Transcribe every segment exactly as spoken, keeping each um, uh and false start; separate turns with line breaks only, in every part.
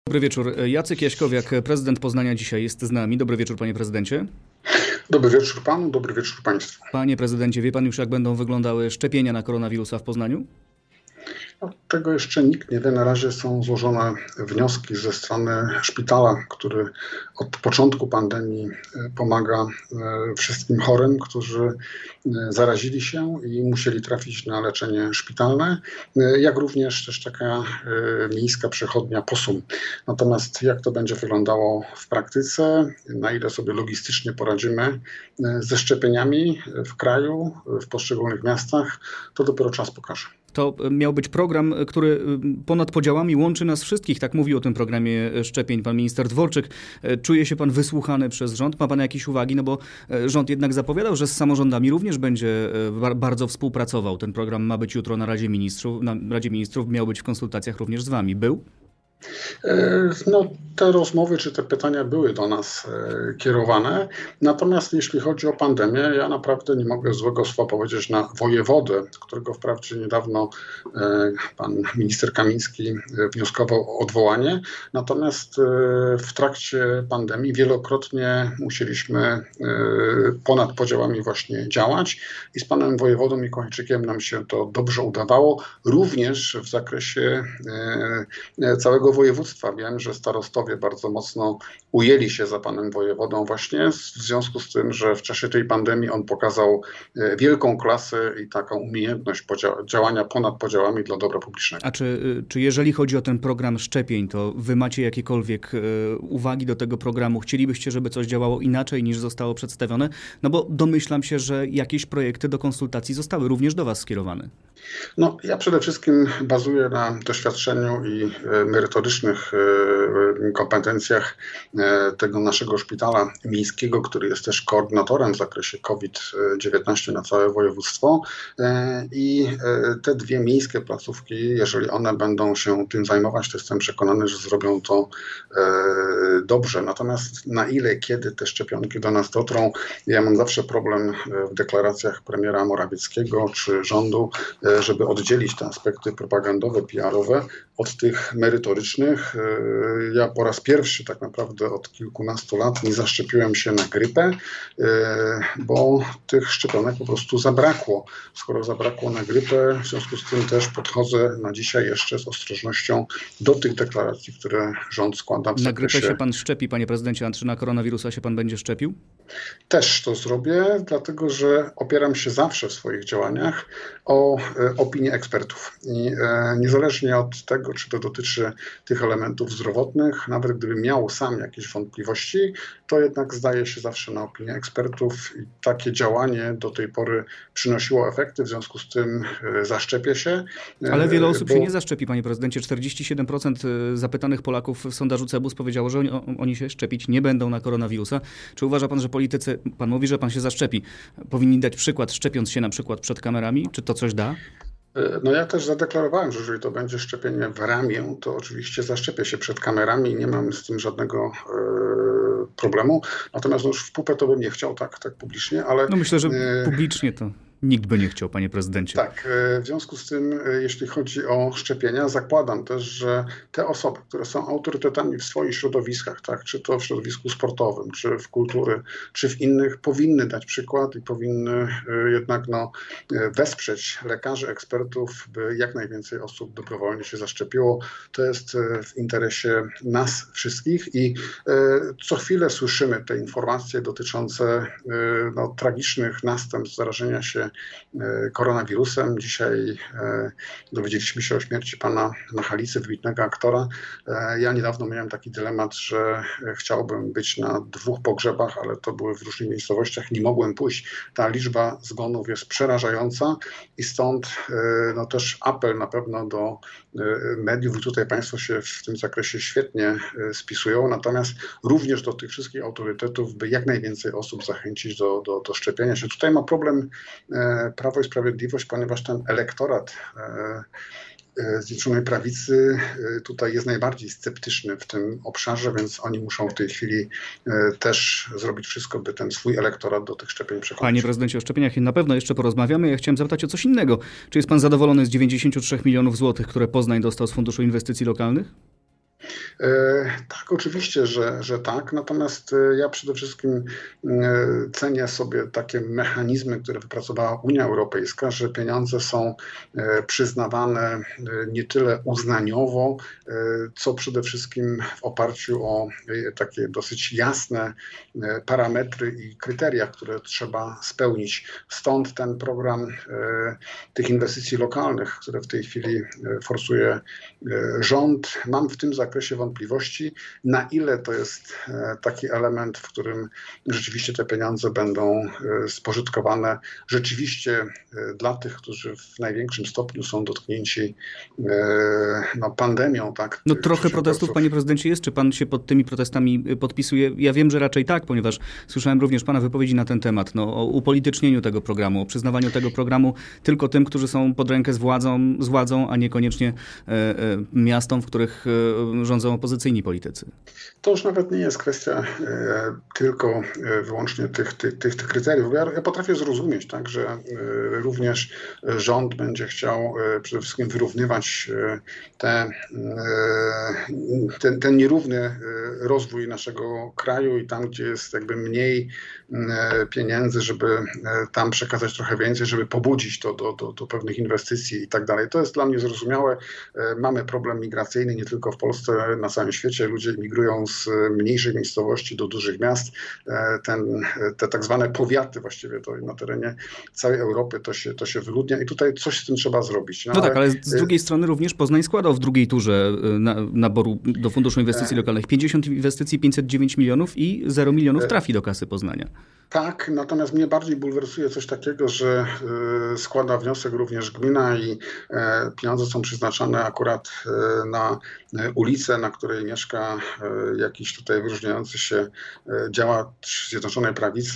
Dobry wieczór. Jacek Jaśkowiak, prezydent Poznania, dzisiaj jest z nami. Dobry wieczór, panie prezydencie.
Dobry wieczór panu, dobry wieczór państwu.
Panie prezydencie, wie pan już, jak będą wyglądały szczepienia na koronawirusa w Poznaniu?
No, tego jeszcze nikt nie wie. Na razie są złożone wnioski ze strony szpitala, który od początku pandemii pomaga wszystkim chorym, którzy zarazili się i musieli trafić na leczenie szpitalne, jak również też taka miejska przechodnia Posum. Natomiast jak to będzie wyglądało w praktyce, na ile sobie logistycznie poradzimy ze szczepieniami w kraju, w poszczególnych miastach, to dopiero czas pokaże.
To miał być program, który ponad podziałami łączy nas wszystkich. Tak mówił o tym programie szczepień pan minister Dworczyk. Czuje się pan wysłuchany przez rząd? Ma pan jakieś uwagi? No bo rząd jednak zapowiadał, że z samorządami również będzie bardzo współpracował. Ten program ma być jutro na Radzie Ministrów. Na Radzie Ministrów miał być w konsultacjach również z wami. Był?
No, te rozmowy czy te pytania były do nas e, kierowane. Natomiast jeśli chodzi o pandemię, ja naprawdę nie mogę złego słowa powiedzieć na wojewodę, którego wprawdzie niedawno e, pan minister Kamiński wnioskował o odwołanie. Natomiast e, w trakcie pandemii wielokrotnie musieliśmy e, ponad podziałami właśnie działać i z panem wojewodą Mikołajczykiem nam się to dobrze udawało. Również w zakresie e, całego województwa. Wiem, że starostowie bardzo mocno ujęli się za panem wojewodą właśnie w związku z tym, że w czasie tej pandemii on pokazał wielką klasę i taką umiejętność podzia- działania ponad podziałami dla dobra publicznego.
A czy, czy jeżeli chodzi o ten program szczepień, to wy macie jakiekolwiek uwagi do tego programu? Chcielibyście, żeby coś działało inaczej niż zostało przedstawione? No bo domyślam się, że jakieś projekty do konsultacji zostały również do was skierowane.
No, ja przede wszystkim bazuję na doświadczeniu i merytorycznych kompetencjach tego naszego szpitala miejskiego, który jest też koordynatorem w zakresie COVID dziewiętnaście na całe województwo. I te dwie miejskie placówki, jeżeli one będą się tym zajmować, to jestem przekonany, że zrobią to dobrze. Natomiast na ile, kiedy te szczepionki do nas dotrą, ja mam zawsze problem w deklaracjach premiera Morawieckiego czy rządu, żeby oddzielić te aspekty propagandowe, P R-owe od tych merytorycznych. Ja po raz pierwszy tak naprawdę od kilkunastu lat nie zaszczepiłem się na grypę, bo tych szczepionek po prostu zabrakło. Skoro zabrakło na grypę, w związku z tym też podchodzę na dzisiaj jeszcze z ostrożnością do tych deklaracji, które rząd składa w zakresie...
Na grypę się pan szczepi, panie prezydencie, a czy na koronawirusa się pan będzie szczepił?
Też to zrobię, dlatego że opieram się zawsze w swoich działaniach o opinię ekspertów. I niezależnie od tego, czy to dotyczy tych elementów zdrowotnych, nawet gdybym miał sam jakieś wątpliwości, to jednak zdaje się zawsze na opinię ekspertów i takie działanie do tej pory przynosiło efekty, w związku z tym zaszczepię się.
Ale wiele osób bo... się nie zaszczepi, panie prezydencie. czterdzieści siedem procent zapytanych Polaków w sondażu Cebus powiedziało, że oni, oni się szczepić nie będą na koronawirusa. Czy uważa pan, że politycy, pan mówi, że pan się zaszczepi, powinni dać przykład, szczepiąc się na przykład przed kamerami? Czy to coś da?
No ja też zadeklarowałem, że jeżeli to będzie szczepienie w ramię, to oczywiście zaszczepię się przed kamerami i nie mam z tym żadnego e, problemu. Natomiast no już w pupę to bym nie chciał tak, tak publicznie, ale...
No myślę, że publicznie to... Nikt by nie chciał, panie prezydencie.
Tak, w związku z tym, jeśli chodzi o szczepienia, zakładam też, że te osoby, które są autorytetami w swoich środowiskach, tak, czy to w środowisku sportowym, czy w kultury, czy w innych, powinny dać przykład i powinny jednak no, wesprzeć lekarzy, ekspertów, by jak najwięcej osób dobrowolnie się zaszczepiło. To jest w interesie nas wszystkich i co chwilę słyszymy te informacje dotyczące no, tragicznych następstw zarażenia się koronawirusem. Dzisiaj e, dowiedzieliśmy się o śmierci pana Nachalicy, wybitnego aktora. E, ja niedawno miałem taki dylemat, że chciałbym być na dwóch pogrzebach, ale to były w różnych miejscowościach. Nie mogłem pójść. Ta liczba zgonów jest przerażająca i stąd e, no, też apel na pewno do e, mediów. I tutaj państwo się w tym zakresie świetnie e, spisują. Natomiast również do tych wszystkich autorytetów, by jak najwięcej osób zachęcić do, do, do szczepienia się. Tutaj ma problem e, Prawo i Sprawiedliwość, ponieważ ten elektorat Zjednoczonej Prawicy tutaj jest najbardziej sceptyczny w tym obszarze, więc oni muszą w tej chwili też zrobić wszystko, by ten swój elektorat do tych szczepień przekonać.
Panie prezydencie, o szczepieniach na pewno jeszcze porozmawiamy. Ja chciałem zapytać o coś innego. Czy jest pan zadowolony z dziewięćdziesięciu trzech milionów złotych, które Poznań dostał z Funduszu Inwestycji Lokalnych?
Tak, oczywiście, że, że tak. Natomiast ja przede wszystkim cenię sobie takie mechanizmy, które wypracowała Unia Europejska, że pieniądze są przyznawane nie tyle uznaniowo, co przede wszystkim w oparciu o takie dosyć jasne parametry i kryteria, które trzeba spełnić. Stąd ten program tych inwestycji lokalnych, które w tej chwili forsuje rząd. Mam w tym zakresie wątpliwości, na ile to jest taki element, w którym rzeczywiście te pieniądze będą spożytkowane rzeczywiście dla tych, którzy w największym stopniu są dotknięci no, pandemią. Tak,
no trochę protestów, panie prezydencie, jest. Czy pan się pod tymi protestami podpisuje? Ja wiem, że raczej tak, ponieważ słyszałem również pana wypowiedzi na ten temat, no, o upolitycznieniu tego programu, o przyznawaniu tego programu tylko tym, którzy są pod rękę z władzą, z władzą a niekoniecznie e, e, miastom, w których e, rządzą opozycyjni politycy.
To już nawet nie jest kwestia e, tylko e, wyłącznie tych, tych, tych, tych kryteriów. Ja, ja potrafię zrozumieć, tak, że e, również rząd będzie chciał e, przede wszystkim wyrównywać e, te, e, ten, ten nierówny rozwój naszego kraju i tam, gdzie jest jakby mniej e, pieniędzy, żeby e, tam przekazać trochę więcej, żeby pobudzić to do, do, do pewnych inwestycji i tak dalej. To jest dla mnie zrozumiałe. E, mamy problem migracyjny nie tylko w Polsce, na całym świecie. Ludzie migrują z mniejszych miejscowości do dużych miast. Ten, te tak zwane powiaty właściwie to na terenie całej Europy to się, to się wyludnia i tutaj coś z tym trzeba zrobić.
No, no ale... tak, ale z drugiej strony również Poznań składał w drugiej turze na, naboru do Funduszu Inwestycji Lokalnych pięćdziesiąt inwestycji, pięćset dziewięć milionów i zero milionów trafi do kasy Poznania.
Tak, natomiast mnie bardziej bulwersuje coś takiego, że y, składa wniosek również gmina i y, pieniądze są przeznaczane akurat y, na y, ulicę, na której mieszka y, jakiś tutaj wyróżniający się y, działacz Zjednoczonej Prawicy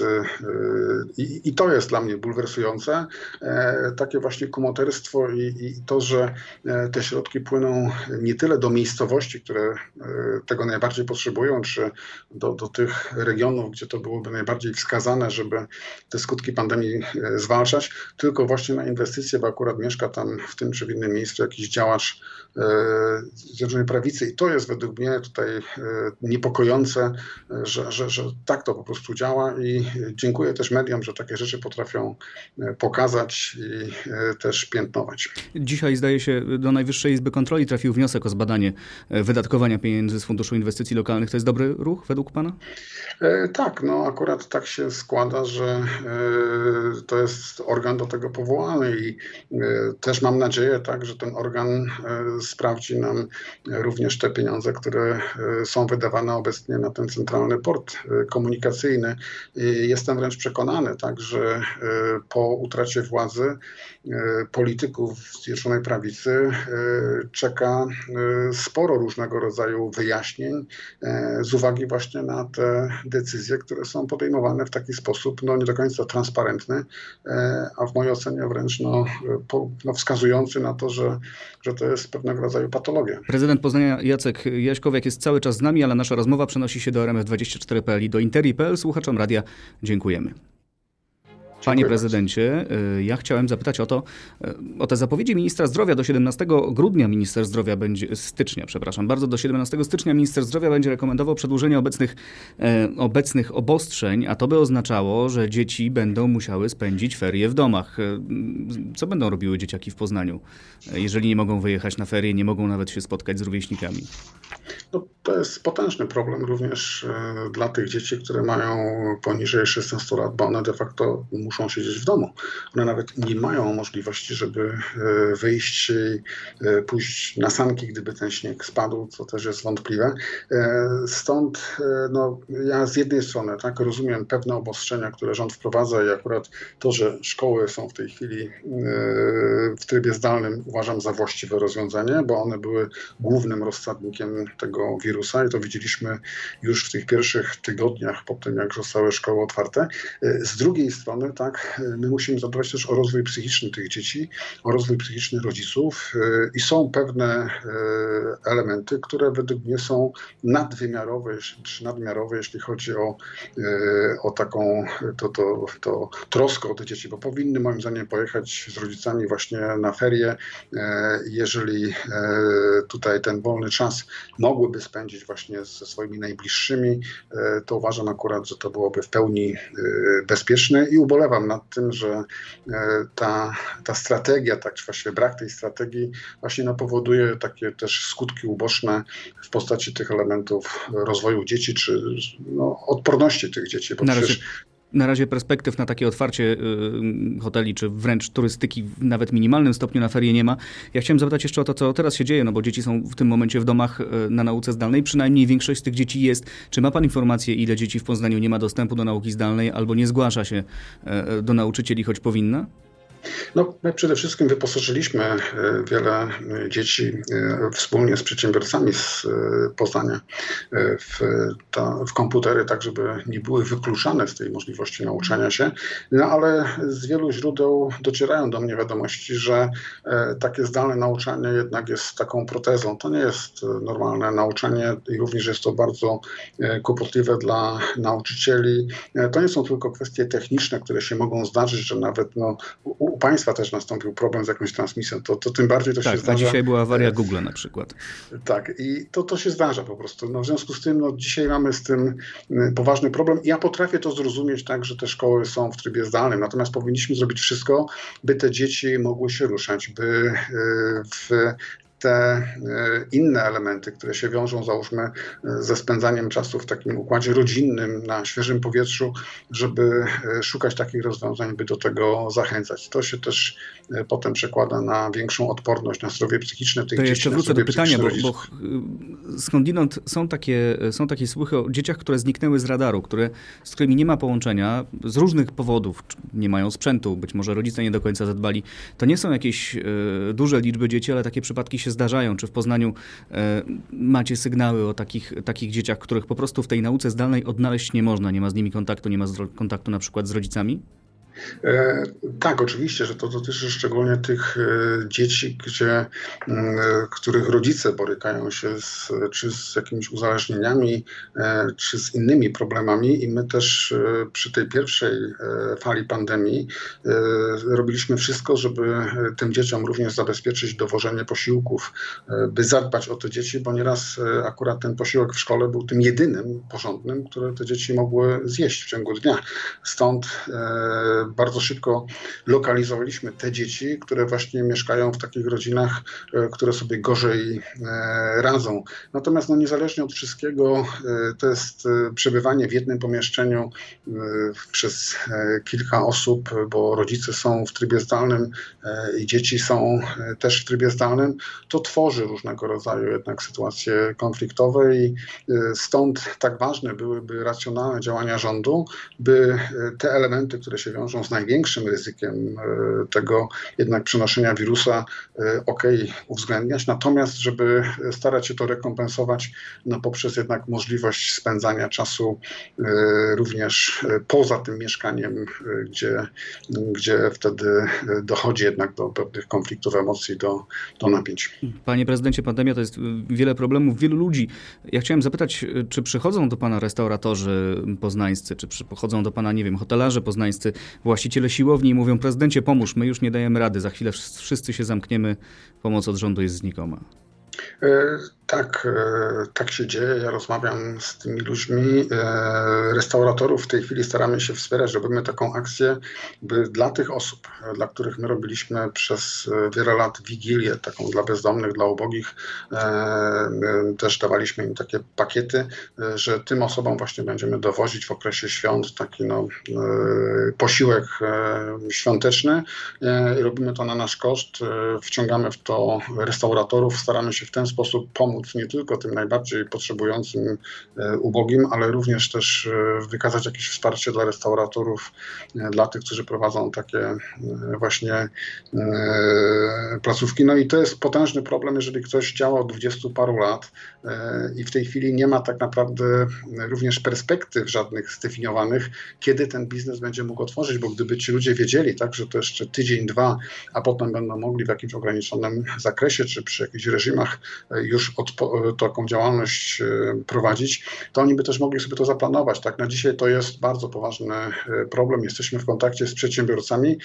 y, i, i to jest dla mnie bulwersujące. Y, takie właśnie kumoterstwo i, i to, że y, te środki płyną nie tyle do miejscowości, które y, tego najbardziej potrzebują, czy do, do tych regionów, gdzie to byłoby najbardziej wskazane, żeby te skutki pandemii zwalczać, tylko właśnie na inwestycje, bo akurat mieszka tam w tym czy w innym miejscu jakiś działacz e, Zjednoczonej Prawicy i to jest według mnie tutaj e, niepokojące, że, że, że tak to po prostu działa i dziękuję też mediom, że takie rzeczy potrafią pokazać i e, też piętnować.
Dzisiaj zdaje się do Najwyższej Izby Kontroli trafił wniosek o zbadanie wydatkowania pieniędzy z Funduszu Inwestycji Lokalnych. To jest dobry ruch według pana?
E, tak, no akurat tak się składa, że y, to jest organ do tego powołany i y, też mam nadzieję, tak, że ten organ y, sprawdzi nam również te pieniądze, które y, są wydawane obecnie na ten centralny port y, komunikacyjny. I jestem wręcz przekonany, tak, że y, po utracie władzy y, polityków Zjednoczonej Prawicy y, czeka y, sporo różnego rodzaju wyjaśnień y, z uwagi właśnie na te decyzje, które są podejmowane w taki sposób no, nie do końca transparentny, a w mojej ocenie wręcz no, po, no, wskazujący na to, że, że to jest pewnego rodzaju patologia.
Prezydent Poznania Jacek Jaśkowiak jest cały czas z nami, ale nasza rozmowa przenosi się do R M F dwadzieścia cztery kropka p l i do interi kropka p l. Słuchaczom radia dziękujemy. Panie prezydencie, ja chciałem zapytać o to, o te zapowiedzi ministra zdrowia. Do siedemnastego grudnia minister zdrowia będzie, stycznia, przepraszam, bardzo do siedemnastego stycznia minister zdrowia będzie rekomendował przedłużenie obecnych, e, obecnych obostrzeń, a to by oznaczało, że dzieci będą musiały spędzić ferie w domach. Co będą robiły dzieciaki w Poznaniu, jeżeli nie mogą wyjechać na ferie, nie mogą nawet się spotkać z rówieśnikami?
No, to jest potężny problem również e, dla tych dzieci, które mają poniżej szesnastu lat, bo one de facto muszą siedzieć w domu. One nawet nie mają możliwości, żeby e, wyjść i e, pójść na sanki, gdyby ten śnieg spadł, co też jest wątpliwe. E, stąd e, no, ja z jednej strony tak rozumiem pewne obostrzenia, które rząd wprowadza i akurat to, że szkoły są w tej chwili e, w trybie zdalnym uważam za właściwe rozwiązanie, bo one były głównym rozsadnikiem tego wirusa i to widzieliśmy już w tych pierwszych tygodniach po tym, jak zostały szkoły otwarte. Z drugiej strony, tak, my musimy zadbać też o rozwój psychiczny tych dzieci, o rozwój psychiczny rodziców i są pewne elementy, które według mnie są nadwymiarowe, czy nadmiarowe, jeśli chodzi o, o taką to, to, to troskę o te dzieci, bo powinny moim zdaniem pojechać z rodzicami właśnie na ferie, jeżeli tutaj ten wolny czas mogą mogłyby spędzić właśnie ze swoimi najbliższymi, to uważam akurat, że to byłoby w pełni bezpieczne i ubolewam nad tym, że ta, ta strategia, tak, czy właściwie brak tej strategii właśnie no, powoduje takie też skutki uboczne w postaci tych elementów rozwoju dzieci, czy no, odporności tych dzieci, bo
na
przecież...
razie, na razie perspektyw na takie otwarcie y, hoteli, czy wręcz turystyki w nawet minimalnym stopniu na ferie nie ma. Ja chciałem zapytać jeszcze o to, co teraz się dzieje, no bo dzieci są w tym momencie w domach y, na nauce zdalnej, przynajmniej większość z tych dzieci jest. Czy ma pan informację, ile dzieci w Poznaniu nie ma dostępu do nauki zdalnej albo nie zgłasza się y, do nauczycieli, choć powinna?
No, my przede wszystkim wyposażyliśmy wiele dzieci wspólnie z przedsiębiorcami z Poznania w, ta, w komputery, tak żeby nie były wykluczane z tej możliwości nauczania się. No ale z wielu źródeł docierają do mnie wiadomości, że takie zdalne nauczanie jednak jest taką protezą. To nie jest normalne nauczanie i również jest to bardzo kłopotliwe dla nauczycieli. To nie są tylko kwestie techniczne, które się mogą zdarzyć, że nawet no, u państwa też nastąpił problem z jakąś transmisją, to, to tym bardziej to
tak,
się zdarza.
Tak, dzisiaj była awaria Google na przykład.
Tak, i to, to się zdarza po prostu. No, w związku z tym no, dzisiaj mamy z tym poważny problem. Ja potrafię to zrozumieć tak, że te szkoły są w trybie zdalnym, natomiast powinniśmy zrobić wszystko, by te dzieci mogły się ruszać, by w te inne elementy, które się wiążą, załóżmy, ze spędzaniem czasu w takim układzie rodzinnym, na świeżym powietrzu, żeby szukać takich rozwiązań, by do tego zachęcać. To się też potem przekłada na większą odporność, na zdrowie psychiczne tych
to
dzieci.
Jeszcze wrócę do pytania, bo, bo skądinąd są takie, są takie słuchy o dzieciach, które zniknęły z radaru, które, z którymi nie ma połączenia, z różnych powodów, nie mają sprzętu, być może rodzice nie do końca zadbali. To nie są jakieś e, duże liczby dzieci, ale takie przypadki się zdarzają. Czy w Poznaniu e, macie sygnały o takich, takich dzieciach, których po prostu w tej nauce zdalnej odnaleźć nie można, nie ma z nimi kontaktu, nie ma z, kontaktu na przykład z rodzicami?
E, tak, oczywiście, że to dotyczy szczególnie tych e, dzieci, gdzie, e, których rodzice borykają się z, czy z jakimiś uzależnieniami, e, czy z innymi problemami i my też e, przy tej pierwszej e, fali pandemii e, robiliśmy wszystko, żeby tym dzieciom również zabezpieczyć dowożenie posiłków, e, by zadbać o te dzieci, bo nieraz e, akurat ten posiłek w szkole był tym jedynym porządnym, które te dzieci mogły zjeść w ciągu dnia. Stąd e, bardzo szybko lokalizowaliśmy te dzieci, które właśnie mieszkają w takich rodzinach, które sobie gorzej radzą. Natomiast no, niezależnie od wszystkiego, to jest przebywanie w jednym pomieszczeniu przez kilka osób, bo rodzice są w trybie zdalnym i dzieci są też w trybie zdalnym, to tworzy różnego rodzaju jednak sytuacje konfliktowe i stąd tak ważne byłyby racjonalne działania rządu, by te elementy, które się wiążą z największym ryzykiem tego jednak przenoszenia wirusa, okej, okay, uwzględniać, natomiast żeby starać się to rekompensować no, poprzez jednak możliwość spędzania czasu również poza tym mieszkaniem, gdzie, gdzie wtedy dochodzi jednak do pewnych konfliktów emocji, do, do napięć.
Panie prezydencie, pandemia to jest wiele problemów, wielu ludzi. Ja chciałem zapytać, czy przychodzą do pana restauratorzy poznańscy, czy przychodzą do pana, nie wiem, hotelarze poznańscy, właściciele siłowni i mówią: prezydencie, pomóż, my już nie dajemy rady, za chwilę wszyscy się zamkniemy, pomoc od rządu jest znikoma.
Tak, tak się dzieje. Ja rozmawiam z tymi ludźmi. Restauratorów w tej chwili staramy się wspierać. Robimy taką akcję, by dla tych osób, dla których my robiliśmy przez wiele lat wigilię, taką dla bezdomnych, dla ubogich, też dawaliśmy im takie pakiety, że tym osobom właśnie będziemy dowozić w okresie świąt taki no, posiłek świąteczny. Robimy to na nasz koszt. Wciągamy w to restauratorów. Staramy się w ten sposób pomóc nie tylko tym najbardziej potrzebującym, ubogim, ale również też wykazać jakieś wsparcie dla restauratorów, dla tych, którzy prowadzą takie właśnie placówki. No i to jest potężny problem, jeżeli ktoś działa od dwudziestu paru lat i w tej chwili nie ma tak naprawdę również perspektyw żadnych zdefiniowanych, kiedy ten biznes będzie mógł otworzyć, bo gdyby ci ludzie wiedzieli, tak, że to jeszcze tydzień, dwa, a potem będą mogli w jakimś ograniczonym zakresie, czy przy jakichś reżimach już odpo- taką działalność prowadzić, to oni by też mogli sobie to zaplanować. Tak? Na dzisiaj to jest bardzo poważny problem. Jesteśmy w kontakcie z przedsiębiorcami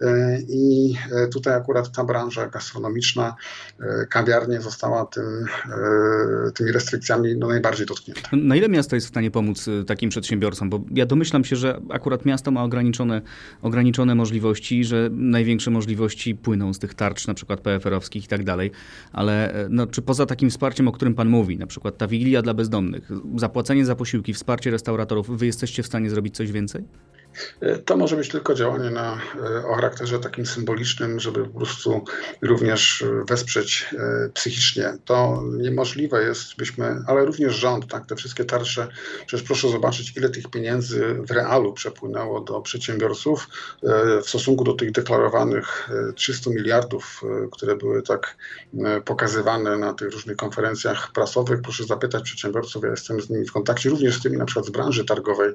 i tutaj akurat ta branża gastronomiczna, kawiarnie została tym, tymi restrykcjami no, najbardziej dotknięta.
Na ile miasto jest w stanie pomóc takim przedsiębiorcom? Bo ja domyślam się, że akurat miasto ma ograniczone, ograniczone możliwości, że największe możliwości płyną z tych tarcz, na przykład P F R-owskich i tak dalej, ale no, czy poza takim wsparciem, o którym pan mówi, na przykład ta Wigilia dla bezdomnych, zapłacenie za posiłki, wsparcie restauratorów, wy jesteście w stanie zrobić coś więcej?
To może być tylko działanie na, o charakterze takim symbolicznym, żeby po prostu również wesprzeć psychicznie. To niemożliwe jest, byśmy, ale również rząd, tak, te wszystkie tarcze, przecież proszę zobaczyć, ile tych pieniędzy w realu przepłynęło do przedsiębiorców w stosunku do tych deklarowanych trzystu miliardów, które były tak pokazywane na tych różnych konferencjach prasowych. Proszę zapytać przedsiębiorców, ja jestem z nimi w kontakcie, również z tymi na przykład z branży targowej.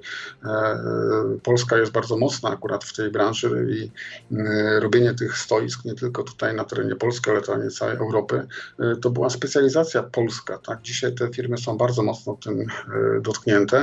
Polska jest bardzo mocna akurat w tej branży i robienie tych stoisk nie tylko tutaj na terenie Polski, ale terenie całej Europy, to była specjalizacja polska. Tak? Dzisiaj te firmy są bardzo mocno tym dotknięte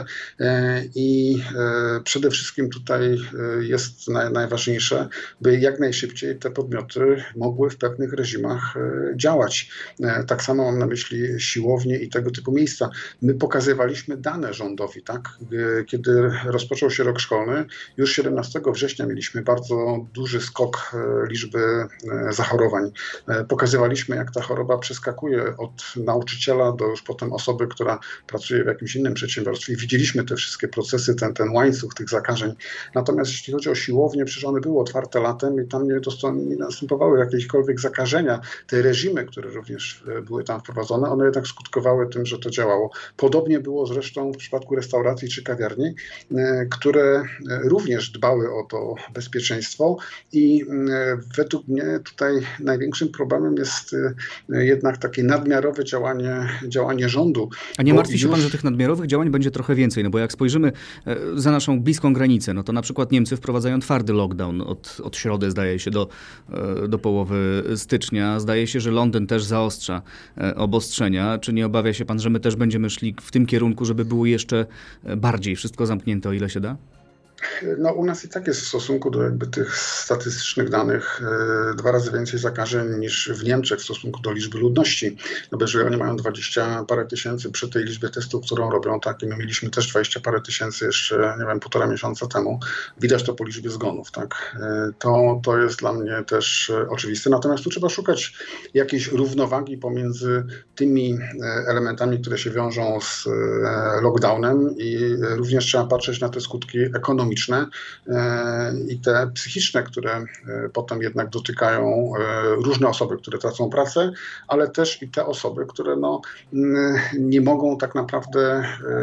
i przede wszystkim tutaj jest najważniejsze, by jak najszybciej te podmioty mogły w pewnych reżimach działać. Tak samo mam na myśli siłownie i tego typu miejsca. My pokazywaliśmy dane rządowi, tak? Kiedy rozpoczął się rok szkolny, już siedemnastego września mieliśmy bardzo duży skok liczby zachorowań. Pokazywaliśmy, jak ta choroba przeskakuje od nauczyciela do już potem osoby, która pracuje w jakimś innym przedsiębiorstwie. Widzieliśmy te wszystkie procesy, ten, ten łańcuch tych zakażeń. Natomiast jeśli chodzi o siłownie, przecież one były otwarte latem i tam nie, nie następowały jakiekolwiek zakażenia. Te reżimy, które również były tam wprowadzone, one jednak skutkowały tym, że to działało. Podobnie było zresztą w przypadku restauracji czy kawiarni, które również dbały o to bezpieczeństwo i według mnie tutaj największym problemem jest jednak takie nadmiarowe działanie, działanie rządu.
A nie martwi się już... pan, że tych nadmiarowych działań będzie trochę więcej? No bo jak spojrzymy za naszą bliską granicę, no to na przykład Niemcy wprowadzają twardy lockdown od, od środy, zdaje się, do, do połowy stycznia. Zdaje się, że Londyn też zaostrza obostrzenia. Czy nie obawia się pan, że my też będziemy szli w tym kierunku, żeby było jeszcze bardziej wszystko zamknięte, o ile się da?
No u nas i tak jest w stosunku do jakby tych statystycznych danych e, dwa razy więcej zakażeń niż w Niemczech w stosunku do liczby ludności. No bo jeżeli oni mają dwadzieścia parę tysięcy przy tej liczbie testów, którą robią, tak, i my mieliśmy też dwadzieścia parę tysięcy jeszcze, nie wiem, półtora miesiąca temu, widać to po liczbie zgonów, tak. E, to, to jest dla mnie też e, oczywiste. Natomiast tu trzeba szukać jakiejś równowagi pomiędzy tymi e, elementami, które się wiążą z e, lockdownem i e, również trzeba patrzeć na te skutki ekonomiczne i te psychiczne, które potem jednak dotykają różne osoby, które tracą pracę, ale też i te osoby, które no, nie mogą tak naprawdę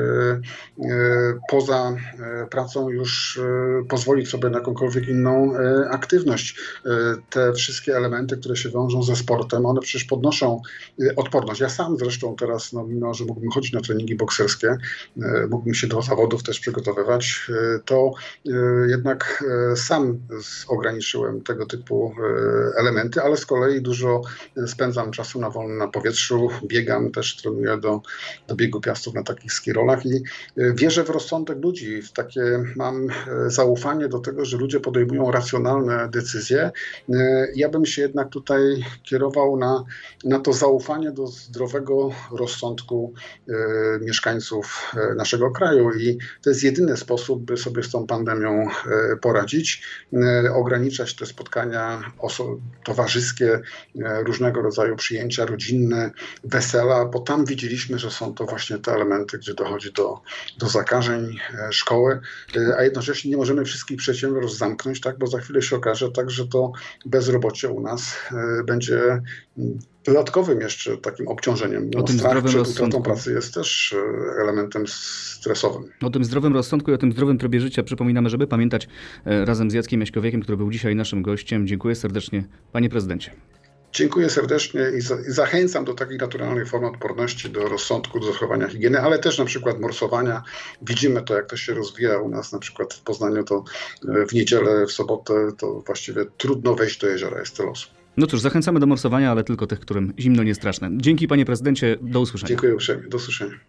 poza pracą już pozwolić sobie na jakąkolwiek inną aktywność. Te wszystkie elementy, które się wiążą ze sportem, one przecież podnoszą odporność. Ja sam zresztą teraz, no, mimo że mógłbym chodzić na treningi bokserskie, mógłbym się do zawodów też przygotowywać, to jednak sam ograniczyłem tego typu elementy, ale z kolei dużo spędzam czasu na wolnym na powietrzu, biegam, też trenuję do, do biegu piastów na takich skirolach i wierzę w rozsądek ludzi, w takie mam zaufanie do tego, że ludzie podejmują racjonalne decyzje. Ja bym się jednak tutaj kierował na, na to zaufanie do zdrowego rozsądku mieszkańców naszego kraju i to jest jedyny sposób, by sobie z tą pandemią poradzić, ograniczać te spotkania oso- towarzyskie, różnego rodzaju przyjęcia rodzinne, wesela, bo tam widzieliśmy, że są to właśnie te elementy, gdzie dochodzi do, do zakażeń szkoły, a jednocześnie nie możemy wszystkich przedsiębiorstw zamknąć, tak, bo za chwilę się okaże tak, że to bezrobocie u nas będzie dodatkowym jeszcze takim obciążeniem. No,
o tym
strach przed
rozsądku.
utratą pracy jest też elementem stresowym.
O tym zdrowym rozsądku i o tym zdrowym trybie życia przypominamy, żeby pamiętać razem z Jackiem Jaśkowiekiem, który był dzisiaj naszym gościem. Dziękuję serdecznie, panie prezydencie.
Dziękuję serdecznie i, za, i zachęcam do takiej naturalnej formy odporności, do rozsądku, do zachowania higieny, ale też na przykład morsowania. Widzimy to, jak to się rozwija u nas, na przykład w Poznaniu, to w niedzielę, w sobotę, to właściwie trudno wejść do jeziora, jest tyle osób.
No cóż, zachęcamy do morsowania, ale tylko tych, którym zimno nie straszne. Dzięki panie prezydencie, do usłyszenia.
Dziękuję uprzejmie, do usłyszenia.